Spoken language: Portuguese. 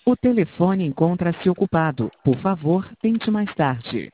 O telefone encontra-se ocupado. Por favor, tente mais tarde.